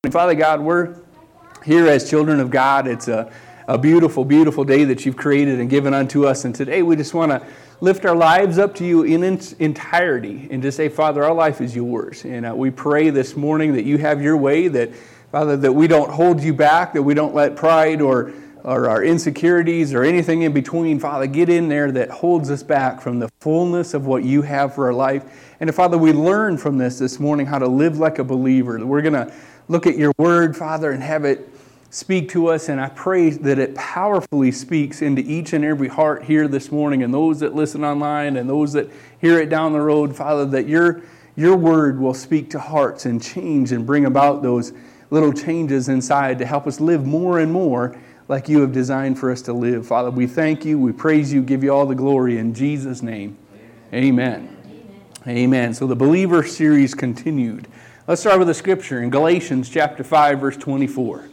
Father God, we're here as children of God. It's a beautiful, beautiful day that you've created and given unto us. And today we just want to lift our lives up to you in its entirety and just say, Father, our life is yours. And we pray this morning that you have your way, that, Father, that we don't hold you back, that we don't let pride or our insecurities or anything in between, Father, get in there that holds us back from the fullness of what you have for our life. And Father, we learn from this morning how to live like a believer. We're going to look at your word, Father, and have it speak to us. And I pray that it powerfully speaks into each and every heart here this morning, and those that listen online and those that hear it down the road, Father, that your word will speak to hearts and change and bring about those little changes inside to help us live more and more like you have designed for us to live. Father, we thank you, we praise you, give you all the glory in Jesus' name. Amen. Amen. So the Believer series continued. Let's start with the scripture in Galatians chapter 5, verse 24.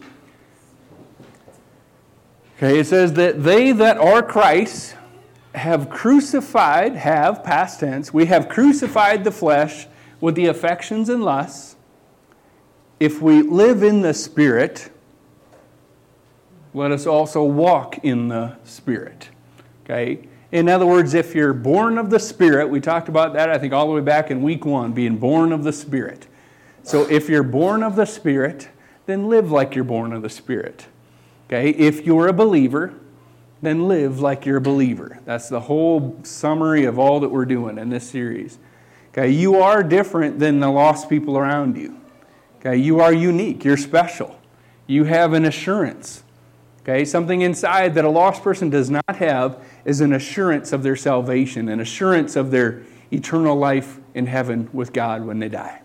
Okay, it says that they that are Christ have crucified, past tense, we have crucified the flesh with the affections and lusts. If we live in the Spirit, let us also walk in the Spirit. Okay? In other words, if you're born of the Spirit, we talked about that, I think, all the way back in week 1, being born of the Spirit. So if you're born of the Spirit, then live like you're born of the Spirit. Okay? If you're a believer, then live like you're a believer. That's the whole summary of all that we're doing in this series. Okay? You are different than the lost people around you. Okay? You are unique. You're special. You have an assurance. Okay? Something inside that a lost person does not have is an assurance of their salvation, an assurance of their eternal life in heaven with God when they die.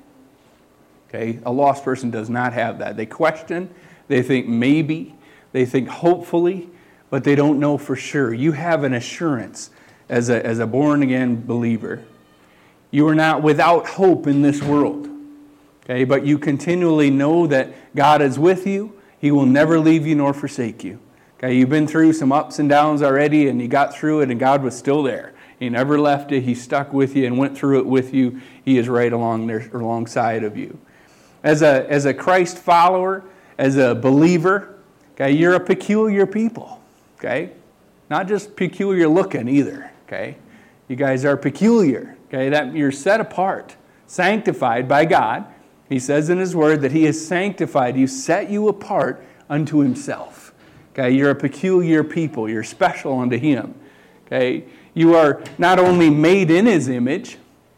Okay? A lost person does not have that. They question, they think maybe, they think hopefully, but they don't know for sure. You have an assurance as a born-again believer. You are not without hope in this world. Okay? But you continually know that God is with you. He will never leave you nor forsake you. Okay? You've been through some ups and downs already, and you got through it, and God was still there. He never left it. He stuck with you and went through it with you. He is right along there, alongside of you. As a Christ follower, as a believer, okay, you're a peculiar people. Okay? Not just peculiar looking either. Okay? You guys are peculiar. Okay? That you're set apart, sanctified by God. He says in His Word that He has sanctified you, set you apart unto Himself. Okay? You're a peculiar people. You're special unto Him. Okay? You are not only made in His image,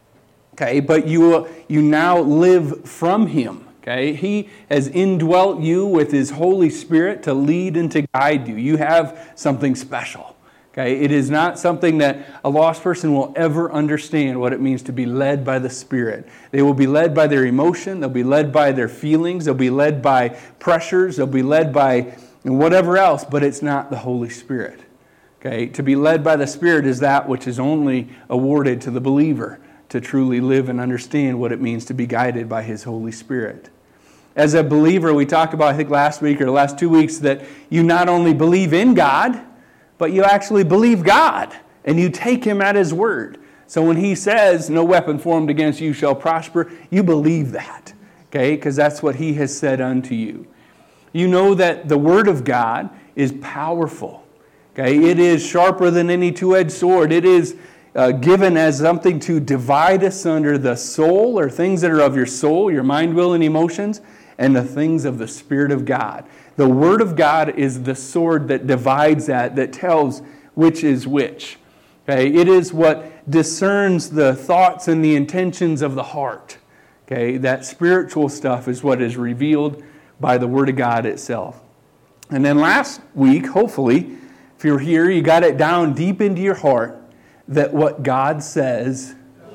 okay, but you now live from Him. Okay? He has indwelt you with His Holy Spirit to lead and to guide you. You have something special. Okay? It is not something that a lost person will ever understand what it means to be led by the Spirit. They will be led by their emotion. They'll be led by their feelings. They'll be led by pressures. They'll be led by whatever else, but it's not the Holy Spirit. Okay? To be led by the Spirit is that which is only awarded to the believer, to truly live and understand what it means to be guided by His Holy Spirit. As a believer, we talked about, I think last week or the last 2 weeks, that you not only believe in God, but you actually believe God, and you take Him at His word. So when He says, no weapon formed against you shall prosper, you believe that, okay? Because that's what He has said unto you. You know that the Word of God is powerful, okay? It is sharper than any two-edged sword. It is given as something to divide asunder the soul, or things that are of your soul, your mind, will, and emotions, and the things of the Spirit of God. The Word of God is the sword that divides that tells which is which. Okay? It is what discerns the thoughts and the intentions of the heart. Okay? That spiritual stuff is what is revealed by the Word of God itself. And then last week, hopefully, if you're here, you got it down deep into your heart that what God says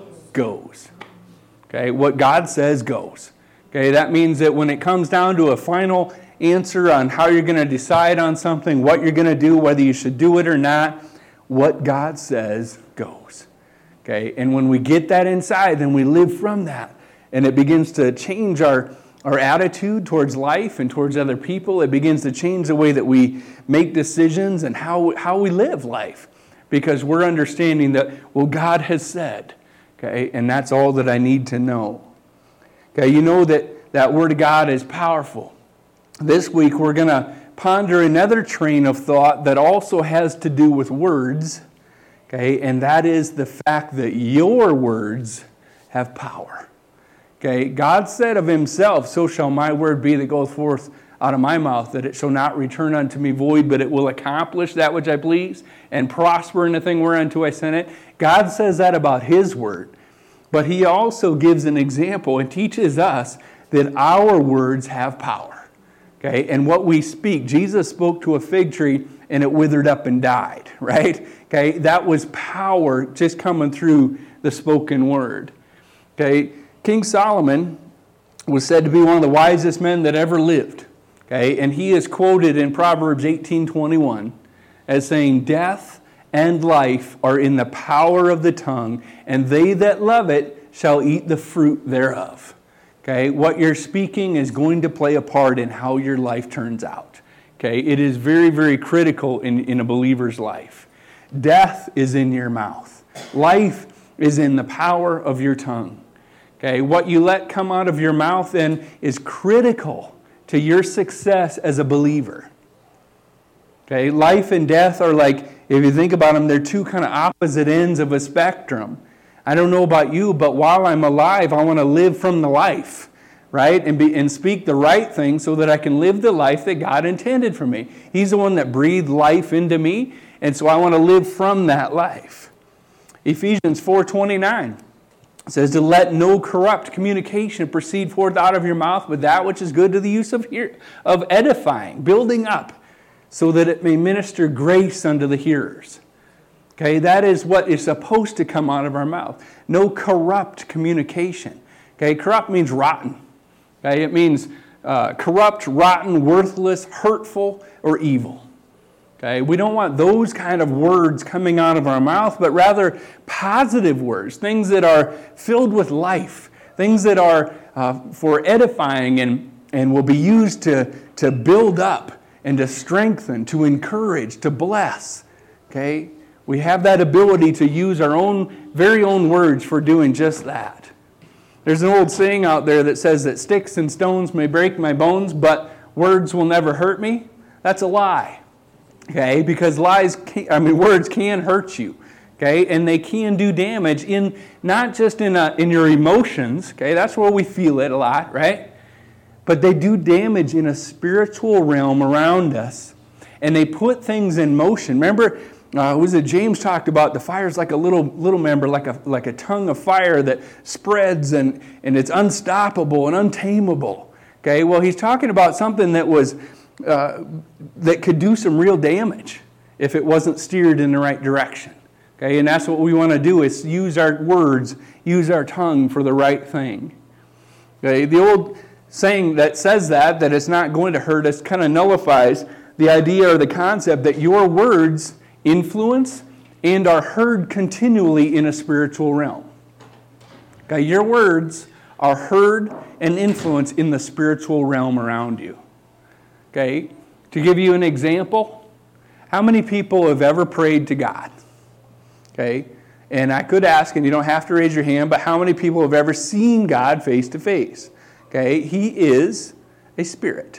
goes. Okay? What God says goes. Okay? That means that when it comes down to a final answer on how you're going to decide on something, what you're going to do, whether you should do it or not, what God says goes. Okay? And when we get that inside, then we live from that. And it begins to change our attitude towards life and towards other people. It begins to change the way that we make decisions and how we live life. Because we're understanding that, well, God has said. Okay? And that's all that I need to know. Okay? You know that That Word of God is powerful. This week we're going to ponder another train of thought that also has to do with words, okay, and that is the fact that your words have power. Okay, God said of himself, so shall my word be that goeth forth out of my mouth, that it shall not return unto me void, but it will accomplish that which I please and prosper in the thing whereunto I sent it. God says that about his word. But he also gives an example and teaches us that our words have power. Okay, and what we speak, Jesus spoke to a fig tree and it withered up and died, right? Okay, that was power just coming through the spoken word. Okay, King Solomon was said to be one of the wisest men that ever lived. Okay, and he is quoted in Proverbs 18:21 as saying, "Death and life are in the power of the tongue, and they that love it shall eat the fruit thereof." Okay, what you're speaking is going to play a part in how your life turns out. Okay, it is very, very critical in a believer's life. Death is in your mouth. Life is in the power of your tongue. Okay, what you let come out of your mouth then is critical to your success as a believer. Okay, life and death are like, if you think about them, they're two kind of opposite ends of a spectrum. I don't know about you, but while I'm alive, I want to live from the life, right? And speak the right thing so that I can live the life that God intended for me. He's the one that breathed life into me, and so I want to live from that life. Ephesians 4:29 says to let no corrupt communication proceed forth out of your mouth, but that which is good to the use of edifying, building up, so that it may minister grace unto the hearers. Okay, that is what is supposed to come out of our mouth. No corrupt communication. Okay, corrupt means rotten. Okay, it means corrupt, rotten, worthless, hurtful, or evil. Okay, we don't want those kind of words coming out of our mouth, but rather positive words, things that are filled with life, things that are for edifying and will be used to build up and to strengthen, to encourage, to bless. Okay, we have that ability to use our own very own words for doing just that. There's an old saying out there that says that sticks and stones may break my bones, but words will never hurt me. That's a lie. Okay, because words can hurt you. Okay, and they can do damage in not just in your emotions. Okay, that's where we feel it a lot, right? But they do damage in a spiritual realm around us, and they put things in motion. Remember, James talked about the fire is like a little member, like a tongue of fire that spreads and it's unstoppable and untamable. Okay, well, he's talking about something that was that could do some real damage if it wasn't steered in the right direction. Okay, and that's what we want to do is use our words, use our tongue for the right thing. Okay, the old saying that says that it's not going to hurt us kind of nullifies the idea or the concept that your words influence and are heard continually in a spiritual realm. Okay, your words are heard and influenced in the spiritual realm around you. Okay, to give you an example, how many people have ever prayed to God? Okay, and I could ask, and you don't have to raise your hand, but how many people have ever seen God face to face? Okay, He is a spirit.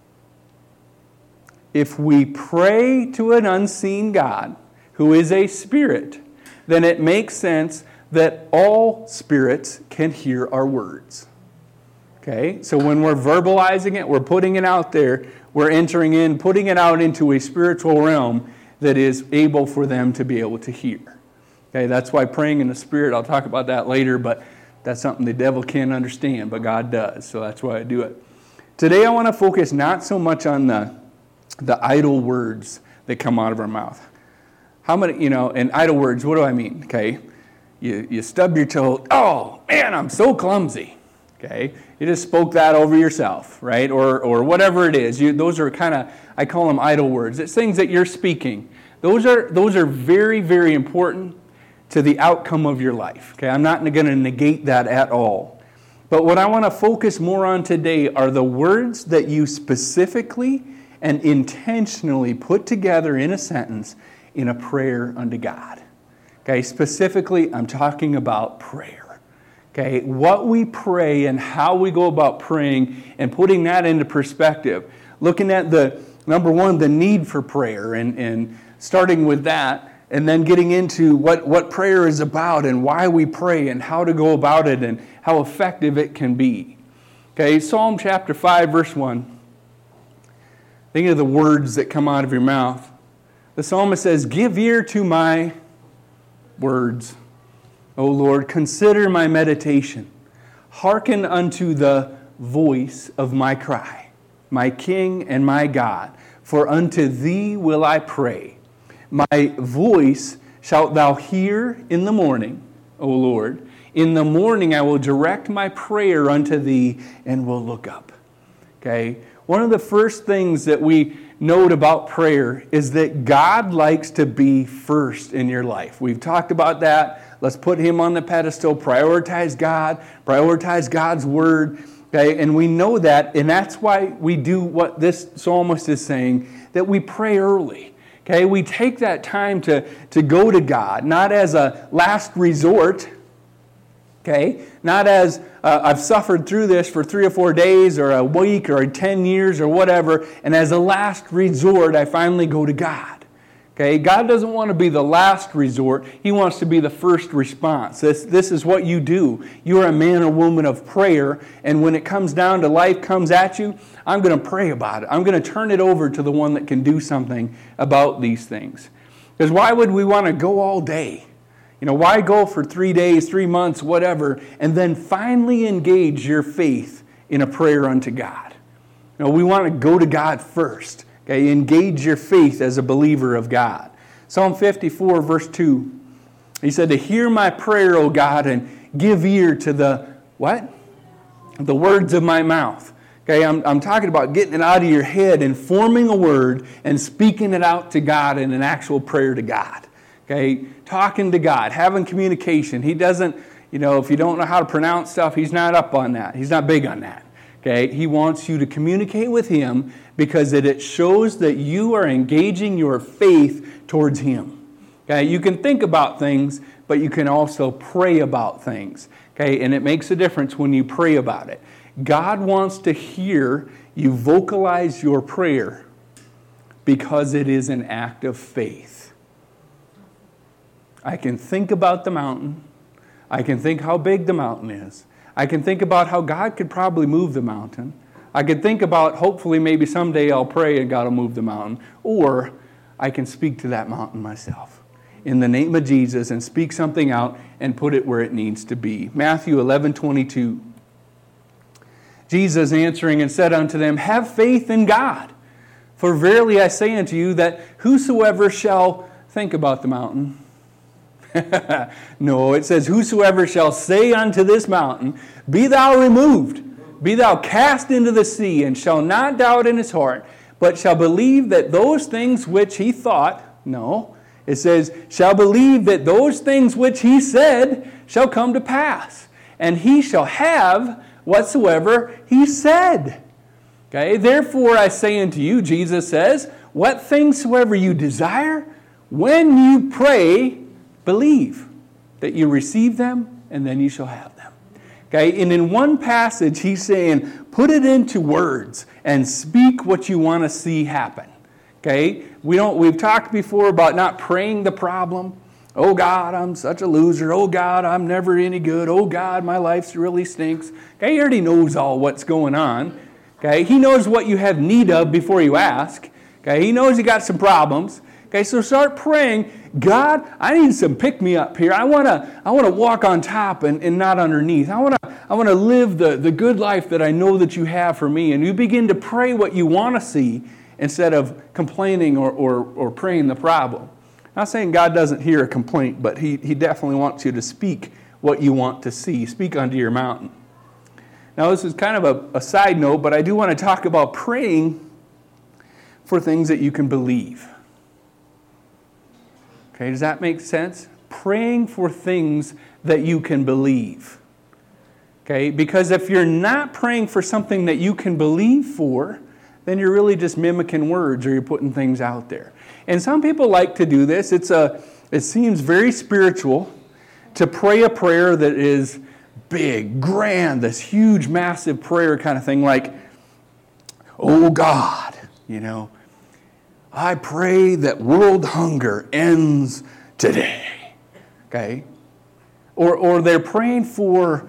If we pray to an unseen God who is a spirit, then it makes sense that all spirits can hear our words. Okay, so when we're verbalizing it, we're putting it out there, we're putting it out into a spiritual realm that is able for them to be able to hear. Okay, that's why praying in the Spirit, I'll talk about that later, but that's something the devil can't understand, but God does, so that's why I do it. Today I want to focus not so much on the idle words that come out of our mouth. How many, and idle words, what do I mean? Okay, you stub your toe, oh man, I'm so clumsy. Okay, you just spoke that over yourself, right? Or whatever it is. Those are kind of, I call them idle words. It's things that you're speaking. Those are very, very important to the outcome of your life. Okay, I'm not going to negate that at all. But what I want to focus more on today are the words that you specifically and intentionally put together in a sentence in a prayer unto God. Okay, specifically, I'm talking about prayer. Okay, what we pray and how we go about praying and putting that into perspective. Looking at number one, the need for prayer and starting with that, and then getting into what prayer is about and why we pray and how to go about it and how effective it can be. Okay, Psalm chapter 5, verse 1. Think of the words that come out of your mouth. The psalmist says, "Give ear to my words, O Lord, consider my meditation. Hearken unto the voice of my cry, my King and my God. For unto thee will I pray. My voice shalt thou hear in the morning, O Lord. In the morning I will direct my prayer unto thee and will look up." Okay? One of the first things that we note about prayer is that God likes to be first in your life. We've talked about that. Let's put Him on the pedestal. Prioritize God. Prioritize God's Word. Okay? And we know that, and that's why we do what this psalmist is saying, that we pray early. Okay? We take that time to go to God, not as a last resort. Okay? Not as I've suffered through this for 3 or 4 days or a week or 10 years or whatever, and as a last resort, I finally go to God. Okay? God doesn't want to be the last resort. He wants to be the first response. This is what you do. You are a man or woman of prayer, and when it comes down to life comes at you, I'm going to pray about it. I'm going to turn it over to the one that can do something about these things. Because why would we want to go all day? Why go for 3 days, 3 months, whatever, and then finally engage your faith in a prayer unto God? We want to go to God first. Okay, engage your faith as a believer of God. Psalm 54, verse 2. He said, "To hear my prayer, O God, and give ear to the," what? "The words of my mouth." Okay, I'm talking about getting it out of your head and forming a word and speaking it out to God in an actual prayer to God. Okay, talking to God, having communication. He doesn't, if you don't know how to pronounce stuff, He's not up on that. He's not big on that. Okay, He wants you to communicate with Him because it shows that you are engaging your faith towards Him. Okay, you can think about things, but you can also pray about things. Okay, and it makes a difference when you pray about it. God wants to hear you vocalize your prayer because it is an act of faith. I can think about the mountain. I can think how big the mountain is. I can think about how God could probably move the mountain. I could think about, hopefully, maybe someday I'll pray and God will move the mountain. Or I can speak to that mountain myself in the name of Jesus and speak something out and put it where it needs to be. Matthew 11:22. Jesus answering and said unto them, "Have faith in God. For verily I say unto you that whosoever shall," think about the mountain. No, it says, "Whosoever shall say unto this mountain, Be thou removed, be thou cast into the sea, and shall not doubt in his heart, but shall believe that those things which he thought," no, it says, "shall believe that those things which he said shall come to pass, and he shall have whatsoever he said." Okay, "Therefore I say unto you," Jesus says, "what things soever you desire, when you pray, believe that you receive them, and then you shall have them." Okay, and in one passage, he's saying, put it into words and speak what you want to see happen. Okay, we've talked before about not praying the problem. "Oh God, I'm such a loser. Oh God, I'm never any good. Oh God, my life really stinks." Okay, He already knows all what's going on. Okay, He knows what you have need of before you ask. Okay, He knows you got some problems. Okay, so start praying, "God, I need some pick-me-up here. I want to walk on top and not underneath. I want to live the good life that I know that you have for me." And you begin to pray what you want to see instead of complaining or praying the problem. I'm not saying God doesn't hear a complaint, but He definitely wants you to speak what you want to see. Speak unto your mountain. Now, this is kind of a side note, but I do want to talk about praying for things that you can believe. Okay, does that make sense? Praying for things that you can believe. Okay, because if you're not praying for something that you can believe for, then you're really just mimicking words or you're putting things out there. And some people like to do this. It seems very spiritual to pray a prayer that is big, grand, this huge, massive prayer kind of thing like, oh God, I pray that world hunger ends today, okay? Or they're praying for,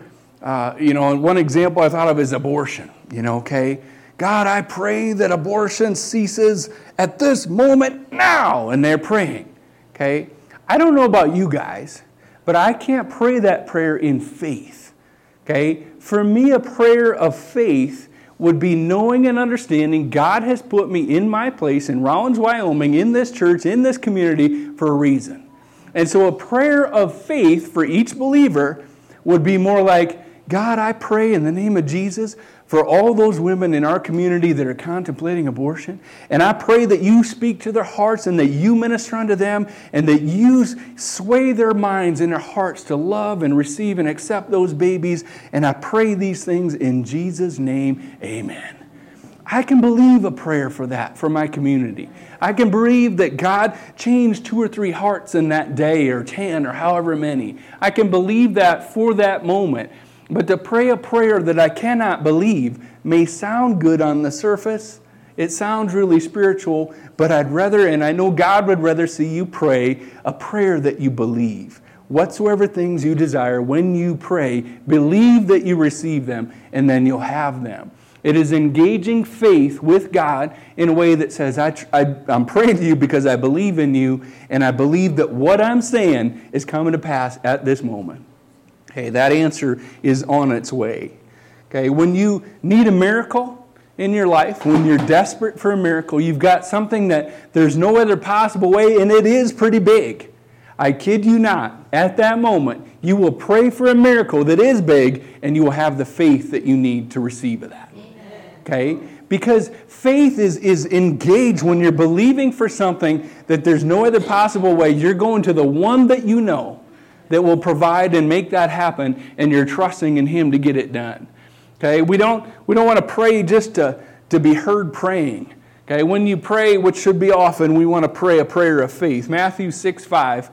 one example I thought of is abortion, okay? God, I pray that abortion ceases at this moment now, and they're praying, okay? I don't know about you guys, but I can't pray that prayer in faith, okay? For me, a prayer of faith would be knowing and understanding God has put me in my place in Rollins, Wyoming, in this church, in this community for a reason. And so a prayer of faith for each believer would be more like, God, I pray in the name of Jesus for all those women in our community that are contemplating abortion. And I pray that you speak to their hearts and that you minister unto them and that you sway their minds and their hearts to love and receive and accept those babies. And I pray these things in Jesus' name. Amen. I can believe a prayer for that, for my community. I can believe that God changed 2 or 3 hearts in that day or 10 or however many. I can believe that for that moment. But to pray a prayer that I cannot believe may sound good on the surface. It sounds really spiritual, but I'd rather, and I know God would rather see you pray a prayer that you believe. Whatsoever things you desire, when you pray, believe that you receive them, and then you'll have them. It is engaging faith with God in a way that says, I'm praying to you because I believe in you, and I believe that what I'm saying is coming to pass at this moment. Okay, that answer is on its way. Okay, when you need a miracle in your life, when you're desperate for a miracle, you've got something that there's no other possible way, and it is pretty big. I kid you not, at that moment, you will pray for a miracle that is big, and you will have the faith that you need to receive of that. Okay? Because faith is engaged when you're believing for something that there's no other possible way. You're going to the one that you know that will provide and make that happen, and you're trusting in Him to get it done. Okay? We don't want to pray just to be heard praying. Okay? When you pray, which should be often, we want to pray a prayer of faith. Matthew 6:5.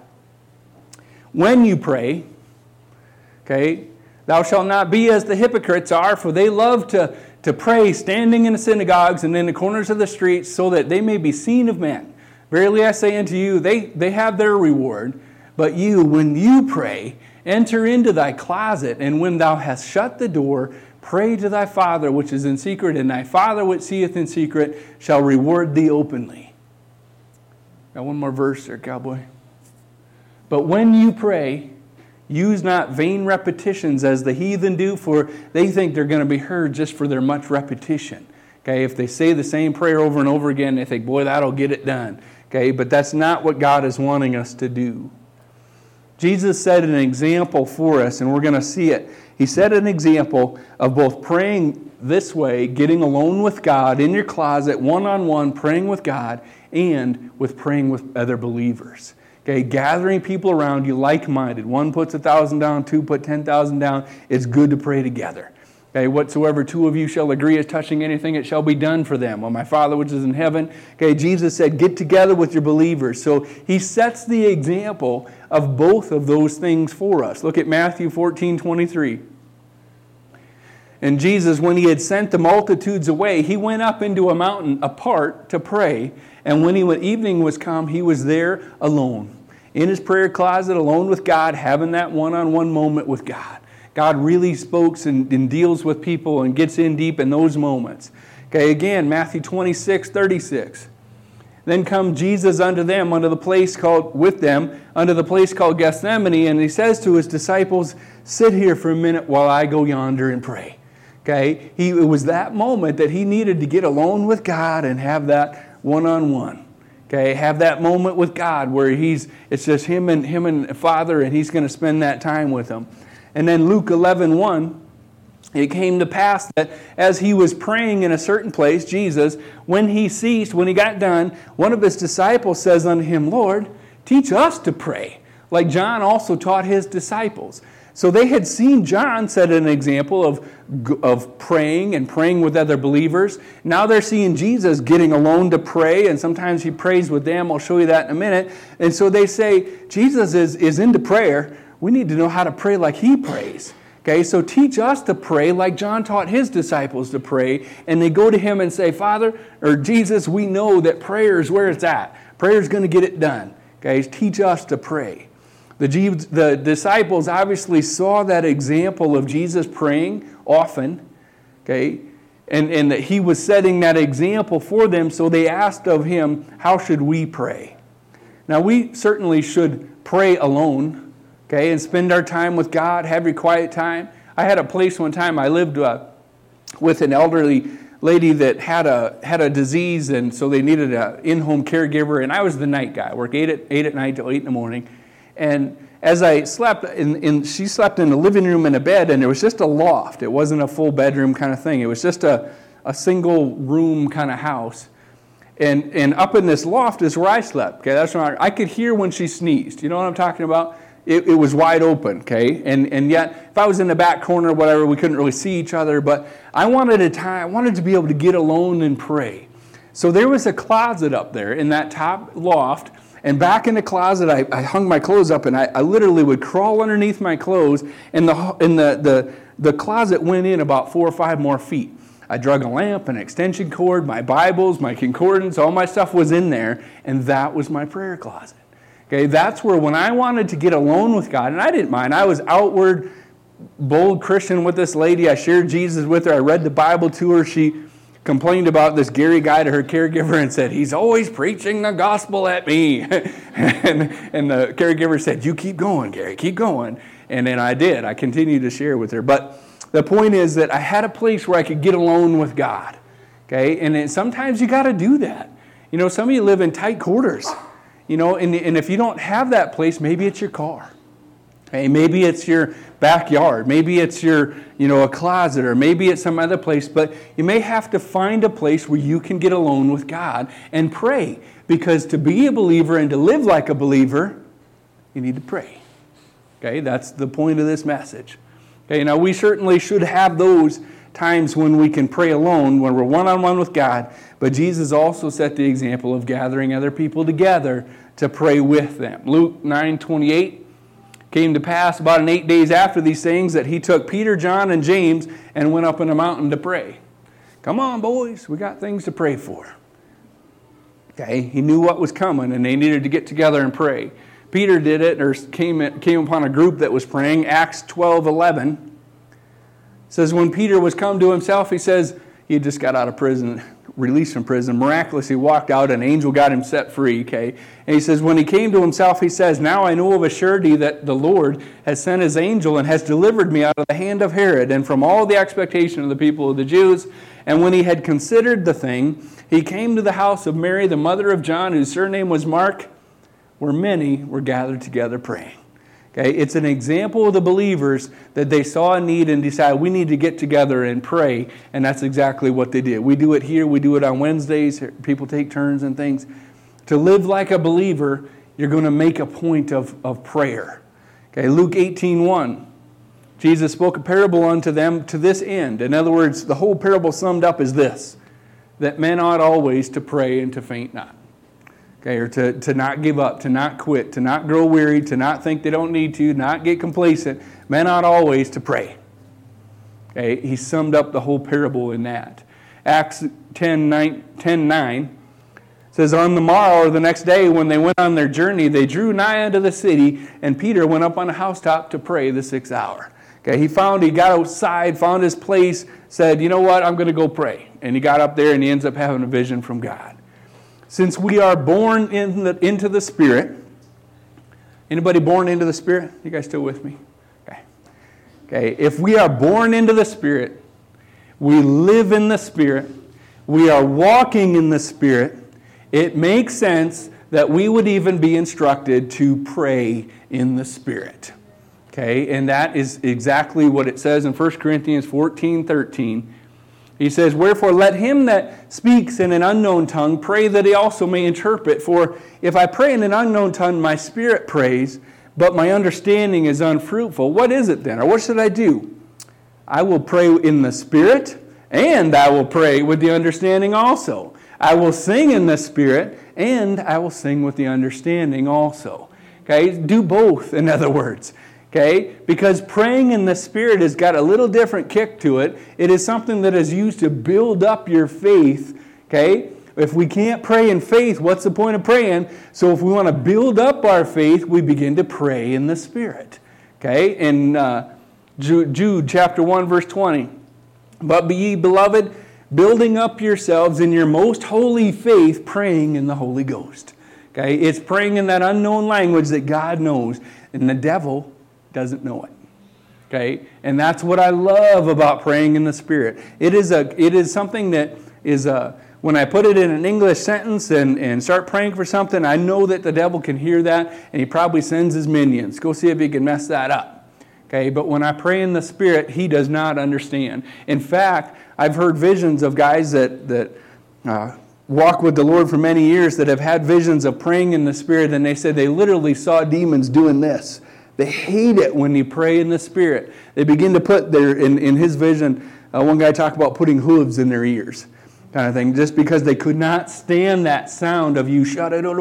When you pray, okay, thou shalt not be as the hypocrites are, for they love to pray standing in the synagogues and in the corners of the streets, so that they may be seen of men. Verily I say unto you, they have their reward. But you, when you pray, enter into thy closet, and when thou hast shut the door, pray to thy Father which is in secret, and thy Father which seeth in secret shall reward thee openly. Got one more verse there, cowboy. But when you pray, use not vain repetitions as the heathen do, for they think they're going to be heard just for their much repetition. Okay, if they say the same prayer over and over again, they think, boy, that'll get it done. Okay, but that's not what God is wanting us to do. Jesus set an example for us, and we're going to see it. He set an example of both praying this way, getting alone with God in your closet, one-on-one, praying with God, and with praying with other believers. Okay, gathering people around you like-minded. 1 puts 1,000 down, 2 put 10,000 down. It's good to pray together. Okay, whatsoever 2 of you shall agree as touching anything, it shall be done for them. On my Father which is in heaven. Okay, Jesus said, get together with your believers. So He sets the example of both of those things for us. Look at Matthew 14:23. And Jesus, when He had sent the multitudes away, He went up into a mountain apart to pray. And when evening was come, He was there alone. In His prayer closet, alone with God, having that one-on-one moment with God. God really speaks and deals with people and gets in deep in those moments. Okay, again, Matthew 26:36. Then come Jesus unto them, unto the place called Gethsemane, and He says to His disciples, sit here for a minute while I go yonder and pray. Okay, it was that moment that He needed to get alone with God and have that one-on-one. Okay, have that moment with God where it's just Him and Father, and He's going to spend that time with them. And then Luke 11:1, it came to pass that as He was praying in a certain place, Jesus, when He got done, one of His disciples says unto Him, Lord, teach us to pray, like John also taught his disciples. So they had seen John set an example of praying and praying with other believers. Now they're seeing Jesus getting alone to pray, and sometimes He prays with them. I'll show you that in a minute. And so they say, Jesus is into prayer. We need to know how to pray like He prays. Okay, so teach us to pray like John taught his disciples to pray, and they go to him and say, Father, or Jesus, we know that prayer is where it's at. Prayer is going to get it done. Okay, teach us to pray. The disciples obviously saw that example of Jesus praying often, okay, and that he was setting that example for them, so they asked of him, how should we pray? Now, we certainly should pray alone, okay, and spend our time with God, have your quiet time. I had a place one time, I lived with an elderly lady that had a disease, and so they needed an in-home caregiver, and I was the night guy. I worked 8 at night till 8 in the morning. And as I slept, she slept in the living room in a bed, and it was just a loft. It wasn't a full bedroom kind of thing. It was just a single room kind of house. And up in this loft is where I slept. Okay, that's where I could hear when she sneezed. You know what I'm talking about? It was wide open, okay? And yet, if I was in the back corner or whatever, we couldn't really see each other. But I wanted to be able to get alone and pray. So there was a closet up there in that top loft. And back in the closet, I hung my clothes up, and I literally would crawl underneath my clothes, and the closet went in about 4 or 5 more feet. I drug a lamp, an extension cord, my Bibles, my concordance, all my stuff was in there, and that was my prayer closet. Okay, that's where when I wanted to get alone with God, and I didn't mind, I was outward, bold Christian with this lady. I shared Jesus with her. I read the Bible to her. She complained about this Gary guy to her caregiver and said, he's always preaching the gospel at me. and the caregiver said, you keep going, Gary, keep going. And then I did. I continued to share with her. But the point is that I had a place where I could get alone with God. Okay, and sometimes you got to do that. You know, some of you live in tight quarters. You know, and if you don't have that place, maybe it's your car. Okay, maybe it's your backyard. Maybe it's your, a closet, or maybe it's some other place. But you may have to find a place where you can get alone with God and pray. Because to be a believer and to live like a believer, you need to pray. Okay, that's the point of this message. Okay, now we certainly should have those times when we can pray alone, when we're one-on-one with God. But Jesus also set the example of gathering other people together to pray with them. Luke 9:28 came to pass about 8 days after these things that he took Peter, John, and James and went up on a mountain to pray. Come on, boys, we got things to pray for. Okay, he knew what was coming, and they needed to get together and pray. Peter did it, or came upon a group that was praying. Acts 12:11 says, when Peter was come to himself, he says, he had just got out of prison, released from prison. Miraculously walked out, an angel got him set free, okay? And he says, when he came to himself, he says, now I know of a surety that the Lord has sent his angel and has delivered me out of the hand of Herod and from all the expectation of the people of the Jews. And when he had considered the thing, he came to the house of Mary, the mother of John, whose surname was Mark, where many were gathered together praying. Okay, it's an example of the believers that they saw a need and decided we need to get together and pray, and that's exactly what they did. We do it here. We do it on Wednesdays. People take turns and things. To live like a believer, you're going to make a point of prayer. Okay, Luke 18:1. Jesus spoke a parable unto them to this end. In other words, the whole parable summed up is this, that men ought always to pray and to faint not. Okay, or to not give up, to not quit, to not grow weary, to not think they don't need to, not get complacent. Men ought always to pray. Okay, he summed up the whole parable in that. Acts 10:9 says, on the morrow or the next day when they went on their journey, they drew nigh unto the city, and Peter went up on a housetop to pray the 6th hour. Okay, he got outside, found his place, said, you know what, I'm going to go pray. And he got up there and he ends up having a vision from God. Since we are born into the Spirit, anybody born into the Spirit? You guys still with me? Okay. If we are born into the Spirit, we live in the Spirit, we are walking in the Spirit, it makes sense that we would even be instructed to pray in the Spirit. Okay, and that is exactly what it says in 1 Corinthians 14:13. He says, wherefore let him that speaks in an unknown tongue pray that he also may interpret. For if I pray in an unknown tongue, my spirit prays, but my understanding is unfruitful. What is it then? Or what should I do? I will pray in the Spirit, and I will pray with the understanding also. I will sing in the Spirit, and I will sing with the understanding also. Okay, do both, in other words. Okay? Because praying in the Spirit has got a little different kick to it. It is something that is used to build up your faith. Okay? If we can't pray in faith, what's the point of praying? So if we want to build up our faith, we begin to pray in the Spirit. Okay? In Jude chapter 1, verse 20. But be ye, beloved, building up yourselves in your most holy faith, praying in the Holy Ghost. Okay? It's praying in that unknown language that God knows, and the devil doesn't know it. Okay? And that's what I love about praying in the Spirit. It is something that is when I put it in an English sentence and start praying for something, I know that the devil can hear that, and he probably sends his minions. Go see if he can mess that up. Okay? But when I pray in the Spirit, he does not understand. In fact, I've heard visions of guys that walk with the Lord for many years that have had visions of praying in the Spirit, and they said they literally saw demons doing this. They hate it when you pray in the Spirit. They begin to put in his vision, one guy talked about putting hooves in their ears, kind of thing, just because they could not stand that sound of you,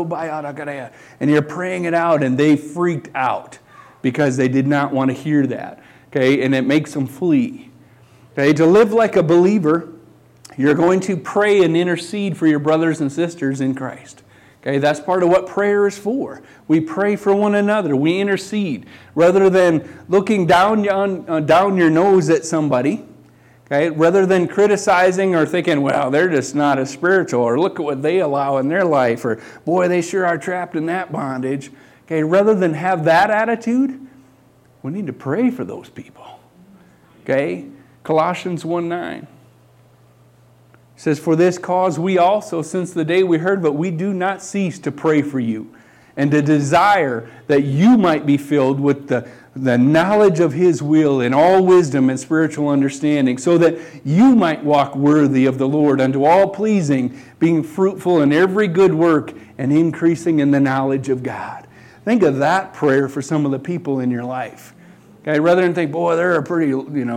and you're praying it out, and they freaked out because they did not want to hear that. Okay, and it makes them flee. Okay, to live like a believer, you're going to pray and intercede for your brothers and sisters in Christ. Okay, that's part of what prayer is for. We pray for one another. We intercede. Rather than looking down your nose at somebody, okay, rather than criticizing or thinking, well, they're just not as spiritual, or look at what they allow in their life, or boy, they sure are trapped in that bondage. Okay, rather than have that attitude, we need to pray for those people. Okay, Colossians 1:9. It says, for this cause we also, since the day we heard, but we do not cease to pray for you, and to desire that you might be filled with the knowledge of His will in all wisdom and spiritual understanding, so that you might walk worthy of the Lord unto all pleasing, being fruitful in every good work, and increasing in the knowledge of God. Think of that prayer for some of the people in your life. Okay, rather than think, boy, they're a pretty,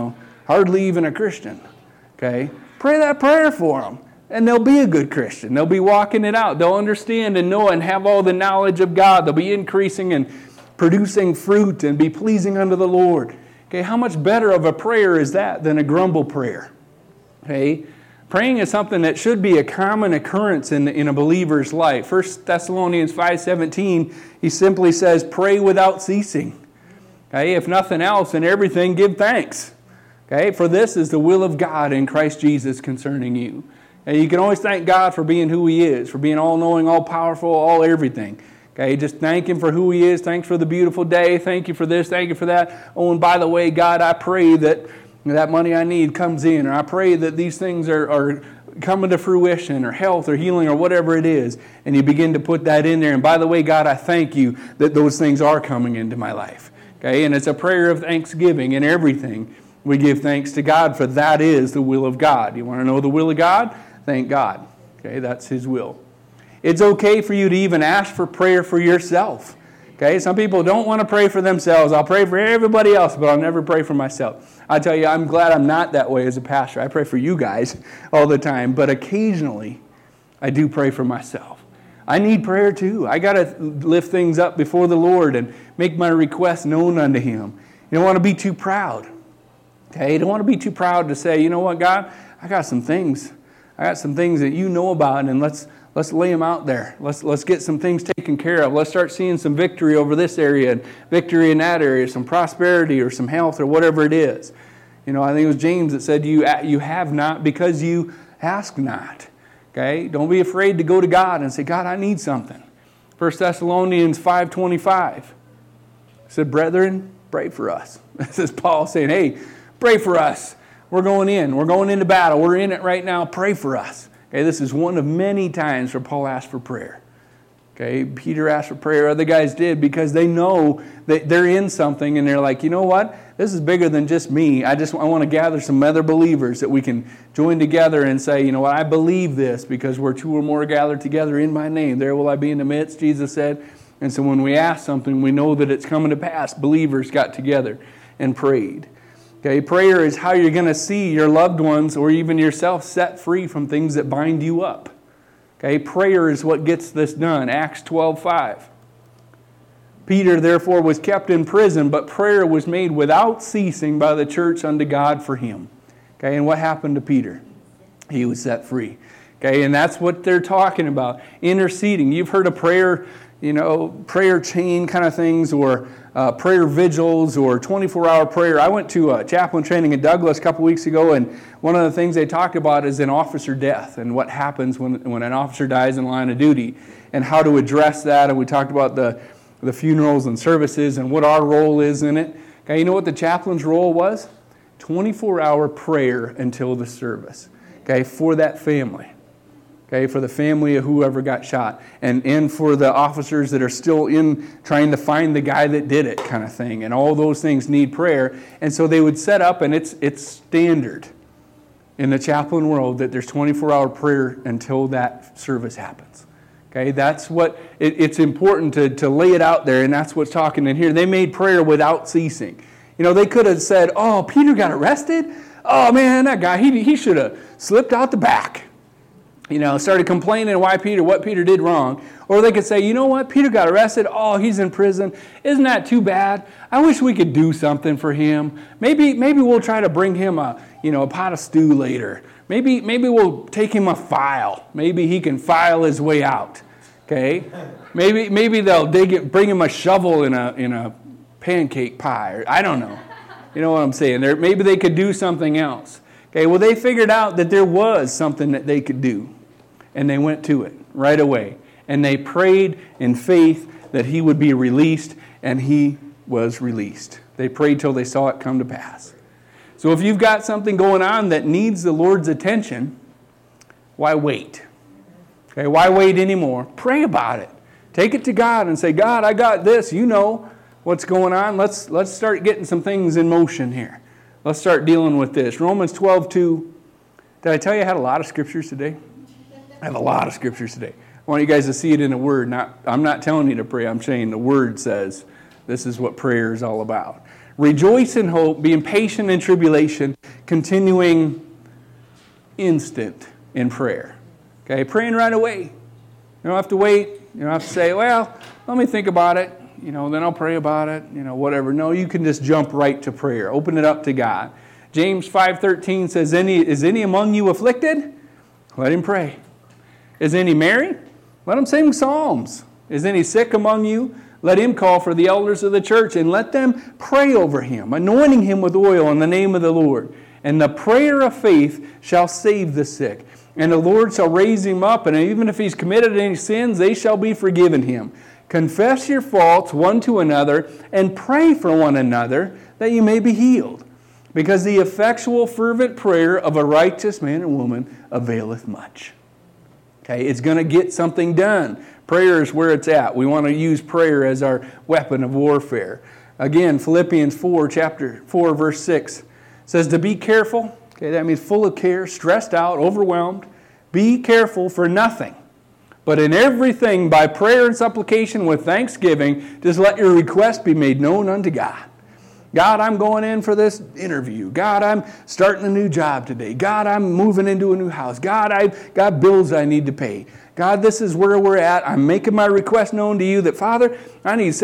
hardly even a Christian. Okay, pray that prayer for them, and they'll be a good Christian. They'll be walking it out. They'll understand and know and have all the knowledge of God. They'll be increasing and producing fruit and be pleasing unto the Lord. Okay, how much better of a prayer is that than a grumble prayer? Okay, praying is something that should be a common occurrence in a believer's life. 1 Thessalonians 5:17, he simply says, pray without ceasing. Okay, if nothing else, in everything give thanks. Okay, for this is the will of God in Christ Jesus concerning you. And you can always thank God for being who He is, for being all-knowing, all-powerful, all-everything. Okay, just thank Him for who He is. Thanks for the beautiful day. Thank you for this. Thank you for that. Oh, and by the way, God, I pray that money I need comes in. Or I pray that these things are coming to fruition, or health or healing or whatever it is. And you begin to put that in there. And by the way, God, I thank you that those things are coming into my life. Okay, and it's a prayer of thanksgiving in everything. We give thanks to God, for that is the will of God. You want to know the will of God? Thank God. Okay, that's His will. It's okay for you to even ask for prayer for yourself. Okay, some people don't want to pray for themselves. I'll pray for everybody else, but I'll never pray for myself. I tell you, I'm glad I'm not that way as a pastor. I pray for you guys all the time, but occasionally I do pray for myself. I need prayer too. I got to lift things up before the Lord and make my requests known unto Him. You don't want to be too proud. Okay, you don't want to be too proud to say, you know what, God, I got some things that you know about, and let's lay them out there. Let's get some things taken care of. Let's start seeing some victory over this area and victory in that area, some prosperity or some health or whatever it is. I think it was James that said, you have not because you ask not. Okay, don't be afraid to go to God and say, God, I need something. 1 Thessalonians 5:25 said, brethren, pray for us. This is Paul saying, hey, pray for us. We're going into battle. We're in it right now. Pray for us. Okay, this is one of many times where Paul asked for prayer. Okay, Peter asked for prayer. Other guys did because they know that they're in something, and they're like, you know what? This is bigger than just me. I want to gather some other believers that we can join together and say, you know what? I believe this because where two or more gathered together in my name, there will I be in the midst, Jesus said. And so when we ask something, we know that it's coming to pass. Believers got together and prayed. Okay, prayer is how you're going to see your loved ones or even yourself set free from things that bind you up. Okay, prayer is what gets this done. Acts 12:5. Peter, therefore, was kept in prison, but prayer was made without ceasing by the church unto God for him. Okay, and what happened to Peter? He was set free. Okay, and that's what they're talking about, interceding. You've heard of prayer, prayer chain kind of things, or prayer vigils, or 24-hour prayer. I went to chaplain training in Douglas a couple weeks ago, and one of the things they talked about is an officer death and what happens when an officer dies in line of duty, and how to address that. And we talked about the funerals and services and what our role is in it. Okay, you know what the chaplain's role was? 24-hour prayer until the service. Okay, for that family. Okay, for the family of whoever got shot. And for the officers that are still in trying to find the guy that did it, kind of thing. And all those things need prayer. And so they would set up, and it's standard in the chaplain world that there's 24-hour prayer until that service happens. Okay, that's what, it's important to lay it out there, and that's what's talking in here. They made prayer without ceasing. They could have said, oh, Peter got arrested? Oh, man, that guy, he should have slipped out the back. Started complaining what Peter did wrong. Or they could say, you know what, Peter got arrested. Oh, he's in prison. Isn't that too bad? I wish we could do something for him. Maybe we'll try to bring him a pot of stew later. Maybe we'll take him a file. Maybe he can file his way out. Okay? Maybe they'll bring him a shovel in a pancake pie. Or, I don't know. You know what I'm saying? Maybe they could do something else. Okay, well, they figured out that there was something that they could do. And they went to it right away. And they prayed in faith that he would be released, and he was released. They prayed till they saw it come to pass. So if you've got something going on that needs the Lord's attention, why wait? Okay, why wait anymore? Pray about it. Take it to God and say, God, I got this. You know what's going on. Let's start getting some things in motion here. Let's start dealing with this. Romans 12:2. Did I tell you I had a lot of scriptures today? I have a lot of scriptures today. I want you guys to see it in the Word. I'm not telling you to pray. I'm saying the Word says this is what prayer is all about. Rejoice in hope, being patient in tribulation, continuing instant in prayer. Okay, praying right away. You don't have to wait. You don't have to say, well, let me think about it. Then I'll pray about it. Whatever. No, you can just jump right to prayer. Open it up to God. James 5:13 says, is any among you afflicted? Let him pray. Is any merry? Let him sing psalms. Is any sick among you? Let him call for the elders of the church and let them pray over him, anointing him with oil in the name of the Lord. And the prayer of faith shall save the sick. And the Lord shall raise him up, and even if he's committed any sins, they shall be forgiven him. Confess your faults one to another, and pray for one another, that you may be healed. Because the effectual fervent prayer of a righteous man or woman availeth much. Okay, it's going to get something done. Prayer is where it's at. We want to use prayer as our weapon of warfare. Again, Philippians 4, chapter 4, verse 6 says to be careful. Okay, that means full of care, stressed out, overwhelmed. Be careful for nothing. But in everything, by prayer and supplication with thanksgiving, just let your request be made known unto God. God, I'm going in for this interview. God, I'm starting a new job today. God, I'm moving into a new house. God, I've got bills I need to pay. God, this is where we're at. I'm making my request known to you that, Father, I need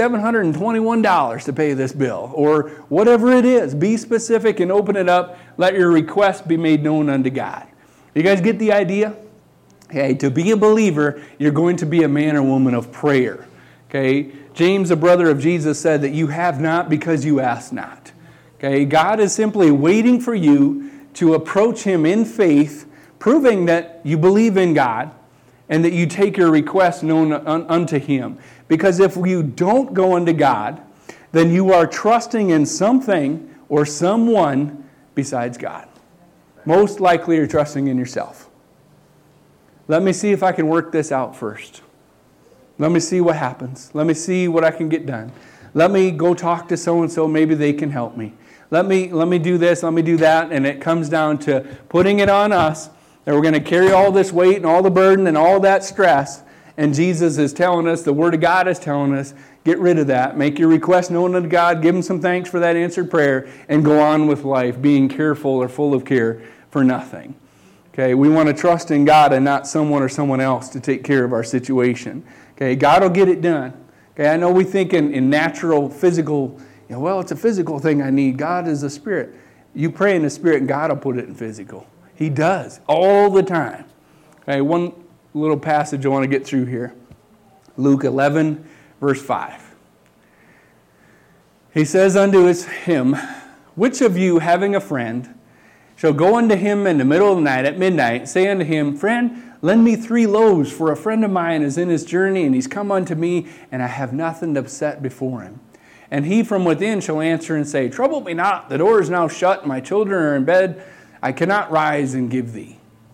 $721 to pay this bill. Or whatever it is, be specific and open it up. Let your request be made known unto God. You guys get the idea? Okay, to be a believer, you're going to be a man or woman of prayer. Okay, James, a brother of Jesus, said that you have not because you ask not. Okay, God is simply waiting for you to approach Him in faith, proving that you believe in God and that you take your request known unto Him. Because if you don't go unto God, then you are trusting in something or someone besides God. Most likely you're trusting in yourself. Let me see if I can work this out first. Let me see what happens. Let me see what I can get done. Let me go talk to so-and-so. Maybe they can help me. Let me do this. Let me do that. And it comes down to putting it on us that we're going to carry all this weight and all the burden and all that stress. And Jesus is telling us, the Word of God is telling us, get rid of that. Make your request known unto God. Give Him some thanks for that answered prayer. And go on with life, being careful or full of care for nothing. Okay, we want to trust in God and not someone or someone else to take care of our situation. Okay, God will get it done. Okay, I know we think in natural, physical, well, it's a physical thing I need. God is a spirit. You pray in the spirit and God will put it in physical. He does, all the time. Okay, one little passage I want to get through here. Luke 11, verse 5. He says unto him, which of you having a friend shall go unto him in the middle of the night at midnight, say unto him, friend, lend me 3 loaves, for a friend of mine is in his journey, and he's come unto me, and I have nothing to set before him. And he from within shall answer and say, trouble me not, the door is now shut, my children are in bed, I cannot rise and give thee.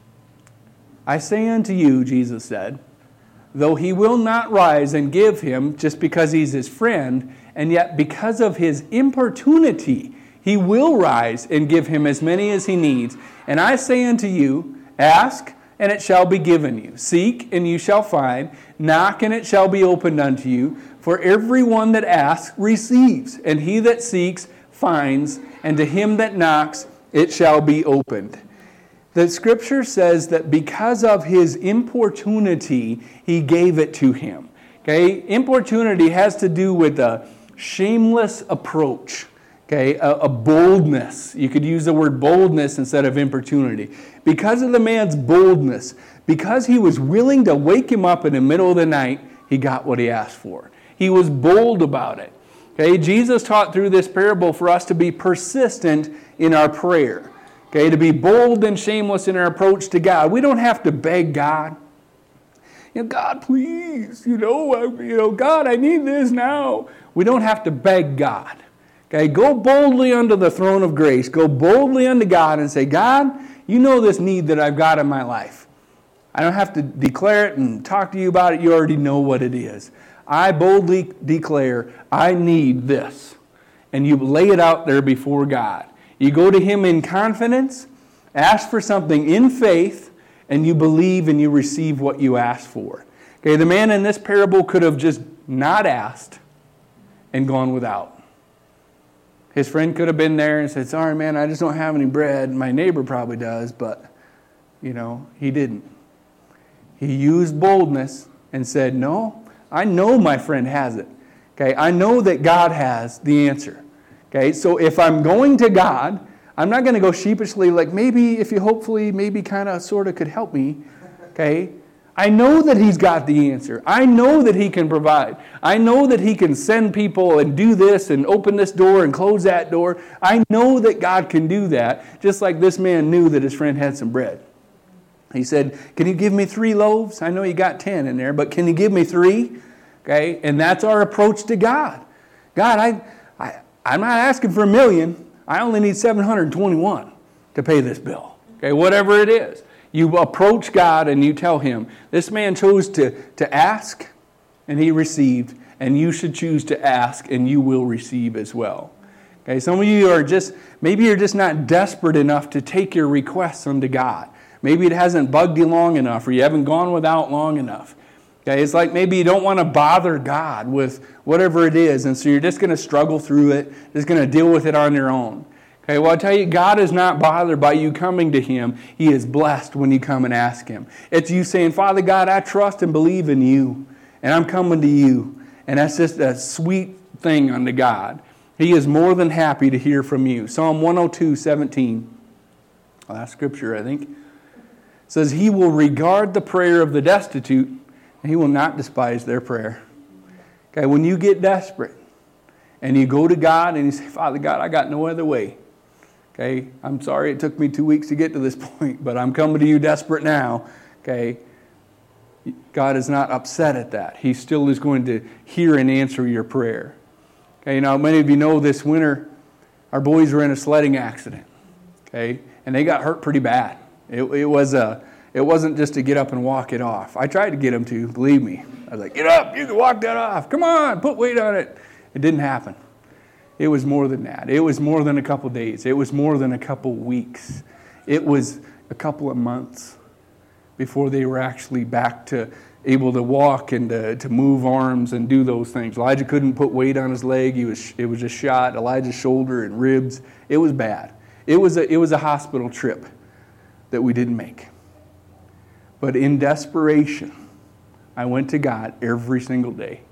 I say unto you, Jesus said, though he will not rise and give him just because he's his friend, and yet because of his importunity, he will rise and give him as many as he needs. And I say unto you, ask, and it shall be given you. Seek, and you shall find. Knock, and it shall be opened unto you. For every one that asks receives, and he that seeks finds, and to him that knocks it shall be opened. The scripture says that because of his importunity, he gave it to him. Okay? Importunity has to do with a shameless approach. Okay, a boldness. You could use the word boldness instead of importunity. Because of the man's boldness, because he was willing to wake him up in the middle of the night, he got what he asked for. He was bold about it. Okay, Jesus taught through this parable for us to be persistent in our prayer. Okay, to be bold and shameless in our approach to God. We don't have to beg God. God, please, God, I need this now. We don't have to beg God. Okay, go boldly unto the throne of grace. Go boldly unto God and say, God, you know this need that I've got in my life. I don't have to declare it and talk to you about it. You already know what it is. I boldly declare, I need this. And you lay it out there before God. You go to him in confidence, ask for something in faith, and you believe and you receive what you ask for. Okay, the man in this parable could have just not asked and gone without. His friend could have been there and said, sorry, man, I just don't have any bread. My neighbor probably does, but, he didn't. He used boldness and said, no, I know my friend has it. Okay, I know that God has the answer. Okay, so if I'm going to God, I'm not going to go sheepishly like maybe if you hopefully maybe kind of sort of could help me. Okay, I know that he's got the answer. I know that he can provide. I know that he can send people and do this and open this door and close that door. I know that God can do that, just like this man knew that his friend had some bread. He said, can you give me 3 loaves? I know you got 10 in there, but can you give me 3? Okay, and that's our approach to God. God, I'm not asking for $1 million. I only need 721 to pay this bill. Okay, whatever it is. You approach God and you tell him, this man chose to ask and he received, and you should choose to ask and you will receive as well. Okay, some of you maybe you're just not desperate enough to take your requests unto God. Maybe it hasn't bugged you long enough, or you haven't gone without long enough. Okay, it's like maybe you don't want to bother God with whatever it is, and so you're just going to struggle through it, just going to deal with it on your own. Okay, well, I tell you, God is not bothered by you coming to him. He is blessed when you come and ask him. It's you saying, Father God, I trust and believe in you, and I'm coming to you. And that's just a sweet thing unto God. He is more than happy to hear from you. Psalm 102:17, last scripture, I think, says, he will regard the prayer of the destitute, and he will not despise their prayer. Okay, when you get desperate, and you go to God and you say, Father God, I got no other way. Okay, I'm sorry it took me 2 weeks to get to this point, but I'm coming to you desperate now. Okay, God is not upset at that. He still is going to hear and answer your prayer. Okay, now many of you know this winter, our boys were in a sledding accident. Okay, and they got hurt pretty bad. It wasn't just to get up and walk it off. I tried to get them to, believe me. I was like, get up, you can walk that off. Come on, put weight on it. It didn't happen. It was more than that. It was more than a couple days. It was more than a couple weeks. It was a couple of months before they were actually back to able to walk and to move arms and do those things. Elijah couldn't put weight on his leg. It was just shot. Elijah's shoulder and ribs. It was bad. It was a hospital trip that we didn't make. But in desperation, I went to God every single day.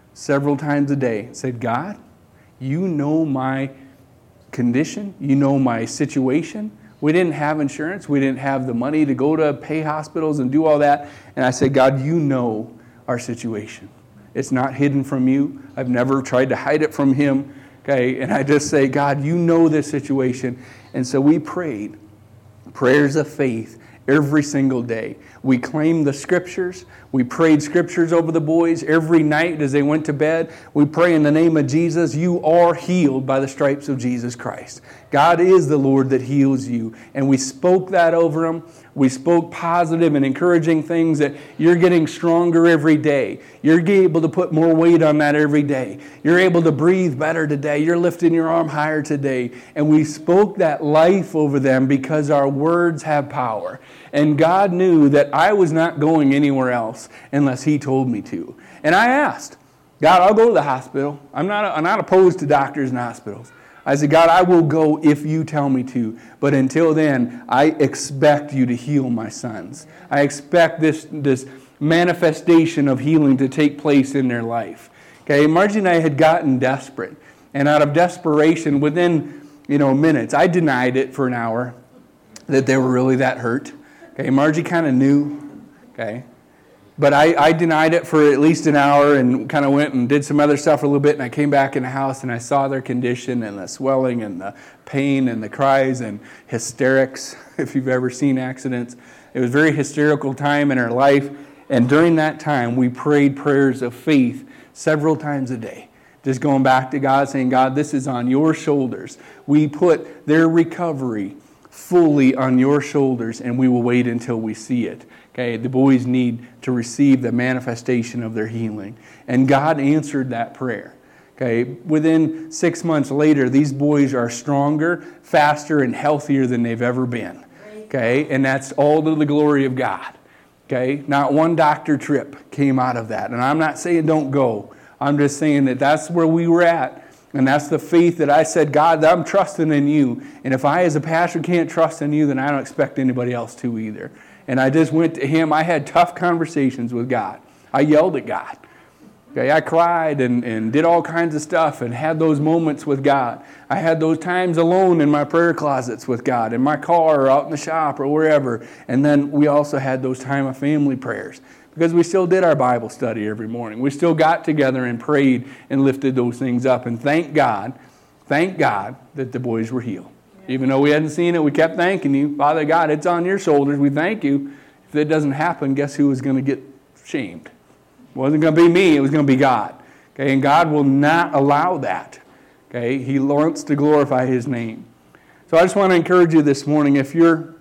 several times a day and said, God, you know my condition. You know my situation. We didn't have insurance. We didn't have the money to go to pay hospitals and do all that. And I said, God, you know our situation. It's not hidden from you. I've never tried to hide it from him. Okay, and I just say, God, you know this situation. And so we prayed prayers of faith every single day. We claimed the scriptures. We prayed scriptures over the boys every night as they went to bed. We pray in the name of Jesus, you are healed by the stripes of Jesus Christ. God is the Lord that heals you. And we spoke that over them. We spoke positive and encouraging things that you're getting stronger every day. You're able to put more weight on that every day. You're able to breathe better today. You're lifting your arm higher today. And we spoke that life over them because our words have power. And God knew that I was not going anywhere else unless He told me to. And I asked, God, I'll go to the hospital. I'm not opposed to doctors and hospitals. I said, God, I will go if you tell me to. But until then, I expect you to heal my sons. I expect this manifestation of healing to take place in their life. Okay, Margie and I had gotten desperate. And out of desperation, within minutes, I denied it for an hour that they were really that hurt. Okay, Margie kind of knew. Okay. But I denied it for at least an hour and kind of went and did some other stuff for a little bit. And I came back in the house and I saw their condition and the swelling and the pain and the cries and hysterics, if you've ever seen accidents. It was a very hysterical time in our life. And during that time, we prayed prayers of faith several times a day. Just going back to God, saying, God, this is on your shoulders. We put their recovery fully on your shoulders, and we will wait until we see it. Okay, the boys need to receive the manifestation of their healing. And God answered that prayer. Okay, within 6 months later, these boys are stronger, faster, and healthier than they've ever been. Okay, and that's all to the glory of God. Okay, not one doctor trip came out of that. And I'm not saying don't go. I'm just saying that that's where we were at. And that's the faith that I said, God, I'm trusting in you. And if I as a pastor can't trust in you, then I don't expect anybody else to either. And I just went to him. I had tough conversations with God. I yelled at God. Okay, I cried and did all kinds of stuff and had those moments with God. I had those times alone in my prayer closets with God, in my car or out in the shop or wherever. And then we also had those time of family prayers because we still did our Bible study every morning. We still got together and prayed and lifted those things up. And thank God that the boys were healed. Even though we hadn't seen it, we kept thanking you. Father God, it's on your shoulders. We thank you. If it doesn't happen, guess who is going to get shamed? It wasn't going to be me. It was going to be God. Okay, and God will not allow that. Okay, He wants to glorify His name. So I just want to encourage you this morning, if you're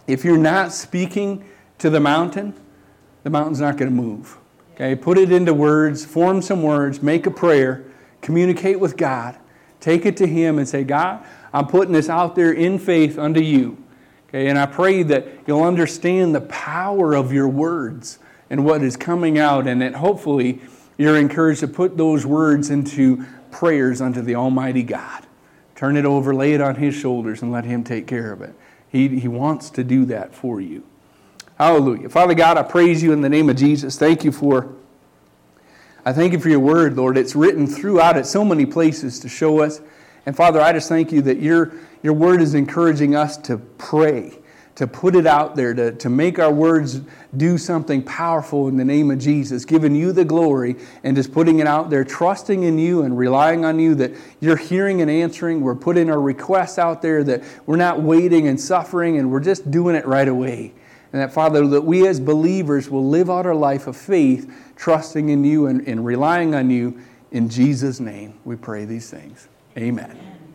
not speaking to the mountain's not going to move. Okay, put it into words, form some words, make a prayer, communicate with God, take it to Him and say, God, I'm putting this out there in faith unto you. Okay, and I pray that you'll understand the power of your words and what is coming out, and that hopefully you're encouraged to put those words into prayers unto the Almighty God. Turn it over, lay it on His shoulders, and let Him take care of it. He wants to do that for you. Hallelujah. Father God, I praise you in the name of Jesus. I thank you for your word, Lord. It's written throughout it so many places to show us. And Father, I just thank you that your word is encouraging us to pray, to put it out there, to make our words do something powerful in the name of Jesus, giving you the glory and just putting it out there, trusting in you and relying on you that you're hearing and answering. We're putting our requests out there, that we're not waiting and suffering, and we're just doing it right away. And that, Father, that we as believers will live out our life of faith, trusting in you and relying on you. In Jesus' name, we pray these things. Amen.